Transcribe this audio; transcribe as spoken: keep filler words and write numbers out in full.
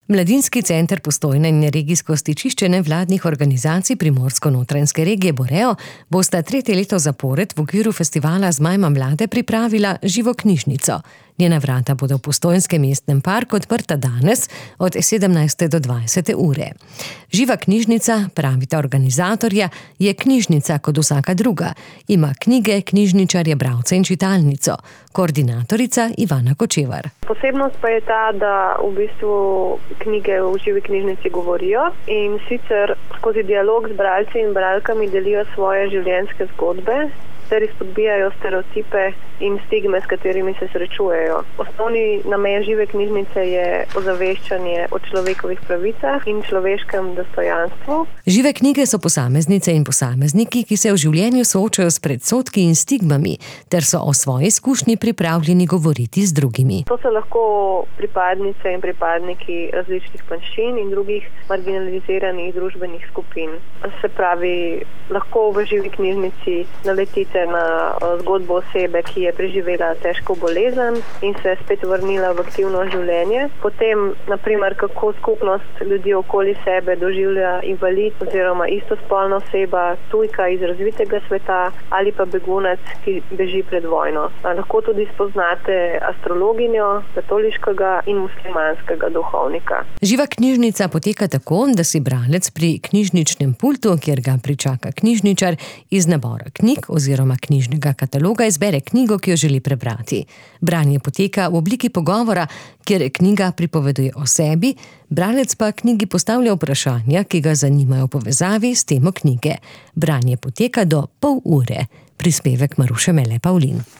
Mladinski center Postojna in regijsko stičišče nevladnih organizacij Primorsko-notranjske regije Boreo bosta tretje leto zapored v okviru festivala Zmajma mlade pripravila živo knjižnico. Njena vrata bodo v Postojnskem mestnem parku odprta danes od sedemnajste do dvajsete ure. Živa knjižnica, pravita organizatorja, je knjižnica kot vsaka druga. Ima knjige, knjižničarje, bralce in čitalnico. Koordinatorica Ivana Kočevar. Posebnost pa je ta, da v bistvu knjige v živi knjižnici govorijo in sicer skozi dialog z bralci in bralkami delijo svoje življenjske zgodbe ter izpodbijajo stereotipe in stigme, s katerimi se srečujejo. Osnovni namen žive knjižnice je ozaveščanje o človekovih pravicah in človeškem dostojanstvu. Žive knjige so posameznice in posamezniki, ki se v življenju soočajo s predsodki in stigmami, ter so o svoji izkušnji pripravljeni govoriti z drugimi. To so lahko pripadnice in pripadniki različnih manjšin in drugih marginaliziranih družbenih skupin. Se pravi, lahko v živi knjižnici naletite na zgodbo osebe, ki je preživela težko bolezen in se spet vrnila v aktivno življenje. Potem, naprimer, kako skupnost ljudi okoli sebe doživlja invalid oziroma istospolna oseba, tujka iz razvitega sveta ali pa begunec, ki beži pred vojno. Lahko tudi spoznate astrologinjo, katoliškega in muslimanskega duhovnika. Živa knjižnica poteka tako, da si bralec pri knjižničnem pultu, kjer ga pričaka knjižničar, iz nabora knjig oziroma knjižnega kataloga izbere knjigo, ki jo želi prebrati. Branje poteka v obliki pogovora, kjer knjiga pripoveduje o sebi, bralec pa knjigi postavlja vprašanja, ki ga zanimajo v povezavi s temo knjige. Branje poteka do pol ure. Prispevek Maruše Mele Pavlin.